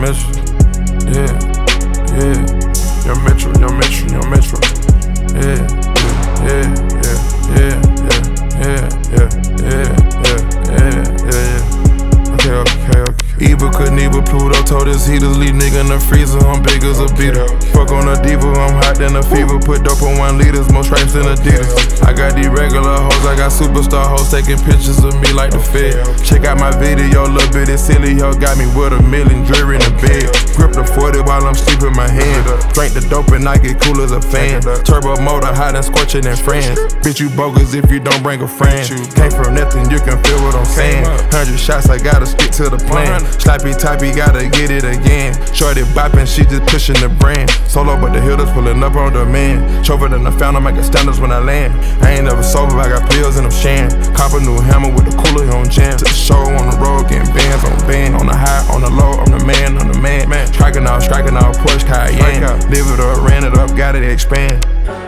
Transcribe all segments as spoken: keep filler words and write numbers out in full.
Metro. Yeah, yeah. Young Metro, Young Metro, Young Metro. Yeah, yeah, yeah, yeah, yeah, yeah, yeah, yeah, yeah, yeah, yeah. Okay, okay, okay. Eva Knievel, Pluto told his heaters, leave nigga in the freezer, I'm big as a beater. Fuck on a diva, I'm hot than a fever. Put dope on one liters, more stripes than Adidas. I got these regular hoes, I got superstar hoes taking pictures of me like the Fed. Check out my video, little bit of silly, yo, got me with a million jewelry in the bed. Grip the forty while I'm sleeping my hand. Drink the dope and I get cool as a fan. Turbo motor, hot and scorching in France. Bitch, you bogus if you don't bring a friend. Came from nothing, you can feel what I'm saying. Hundred shots, I gotta stick to the plan. Slappy typey, gotta get it again. Shorty bopping, she just pushing the brand. Solo, but the hitters pulling up on demand. Chover than the fountain, making standards when I land. I ain't never sober, I got pills and I'm shan. Cop a new hammer with the cooler on jam. To the show on the road, getting bands on band. On the high, on the low, I'm the man, I'm the man. man. Striking out, striking out, Porsche Cayenne. Live it up, ran it up, got it expand.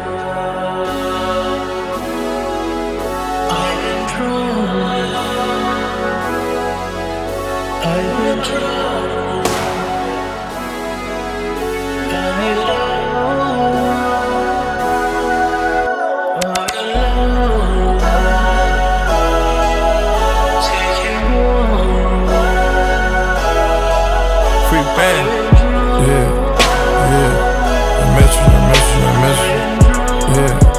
Free band, yeah, yeah. I miss you, I miss you, I miss you.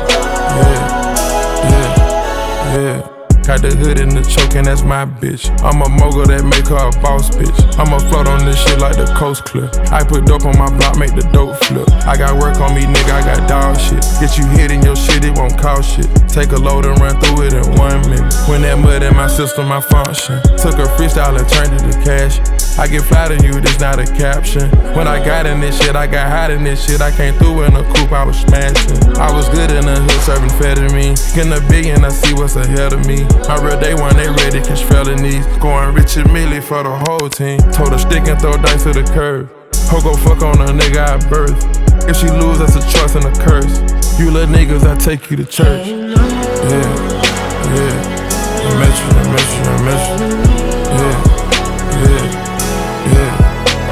Yeah, yeah, yeah, yeah. Got the hood in the choke and that's my bitch. I'm a mogul that make her a boss bitch. I'ma float on this shit like the coast clip. I put dope on my block, make the dope flip. I got work on me, nigga, I got dog shit. Get you hit in your shit, it won't cost shit. Take a load and run through it in one minute. When that mud in my system, I function. Took a freestyle and turned it to cash. I get fly than you, this not a caption. When I got in this shit, I got hot in this shit. I came through in a coupe, I was smashing. I was good in the hood, serving amphetamine. Getting a billion, I see what's ahead of me. My real day one, they ready, catch felonies. Going rich and milli for the whole team. Told her stick and throw dice to the curve. Ho go fuck on a nigga I birth. If she lose, that's a choice and a curse. You little niggas, I take you to church. Yeah, yeah. I miss you, I miss you, I miss you. Yeah, yeah. Yeah.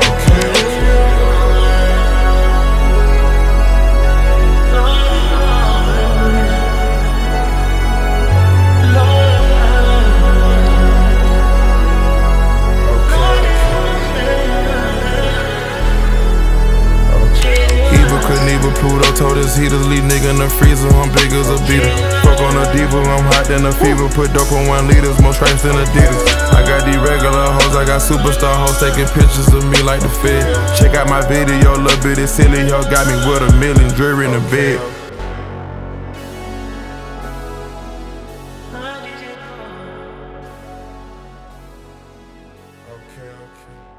Pluto told his heaters, leave nigga in the freezer, I'm big as a beater. Fuck on a diva, I'm hot than a fever. Put dope on one liters, more stripes than Adidas. I got these regular hoes, I got superstar hoes taking pictures of me like the Fed. Check out my video, little bit of silly, yo, got me with a million jewelry in the bed. Okay, okay.